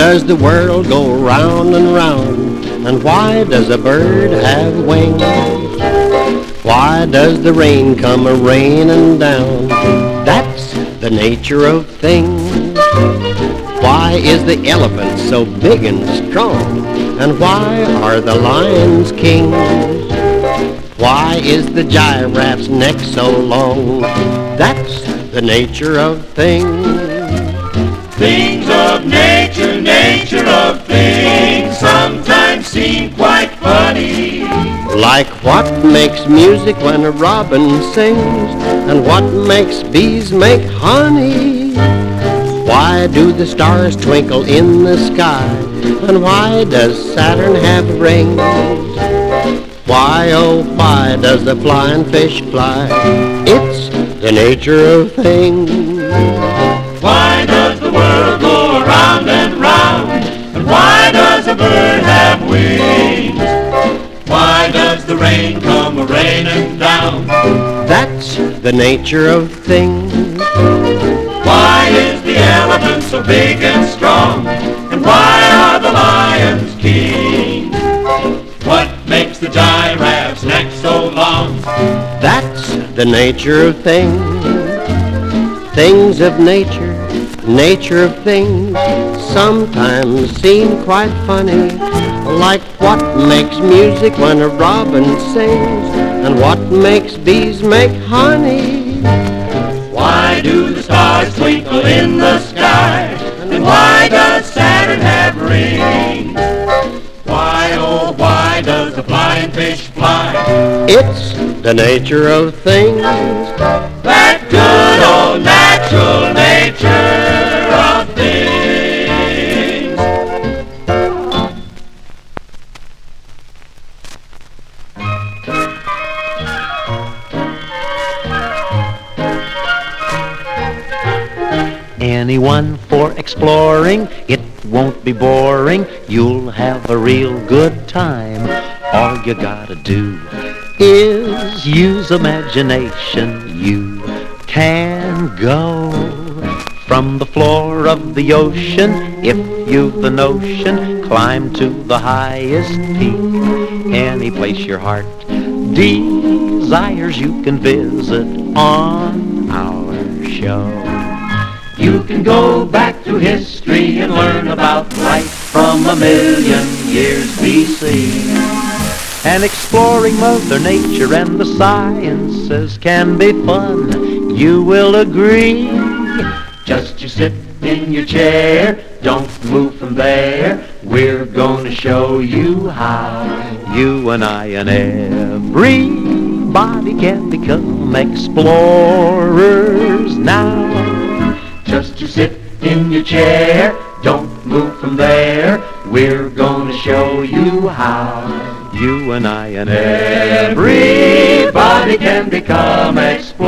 does the world go round and round? And why does a bird have wings? Why does the rain come a-raining down? That's the nature of things. Why is the elephant so big and strong? And why are the lions kings? Why is the giraffe's neck so long? That's the nature of things. Things of nature, nature of things, sometimes seem quite funny. Like what makes music when a robin sings, and what makes bees make honey. Why do the stars twinkle in the sky, and why does Saturn have rings? Why, oh why does the flying fish fly? It's the nature of things. Why does the world go around and round? And why does a bird have wings? Why does the rain come a-raining down? That's the nature of things. Why is the elephant so big and strong? And why are the lions kings? What makes the giraffe's neck so long? That's the nature of things. Things of nature, nature of things, sometimes seem quite funny. Like what makes music when a robin sings, and what makes bees make honey. Why do the stars twinkle in the sky? And why does Saturn have rings? Why, oh why does the flying fish fly? It's the nature of things. That good old natural nature of things. Anyone for exploring, it won't be boring. You'll have a real good time. All you gotta do is use imagination. You can go from the floor of the ocean, if you've the notion, climb to the highest peak. Any place your heart desires, you can visit on our show. You can go back to history and learn about life from 1,000,000 years BC. And exploring Mother Nature and the sciences can be fun, you will agree. Just you sit in your chair, don't move from there. We're gonna show you how. You and I and everybody can become explorers now. Just you sit in your chair, don't move from there. We're gonna show you how. You and I and everybody can become explorers.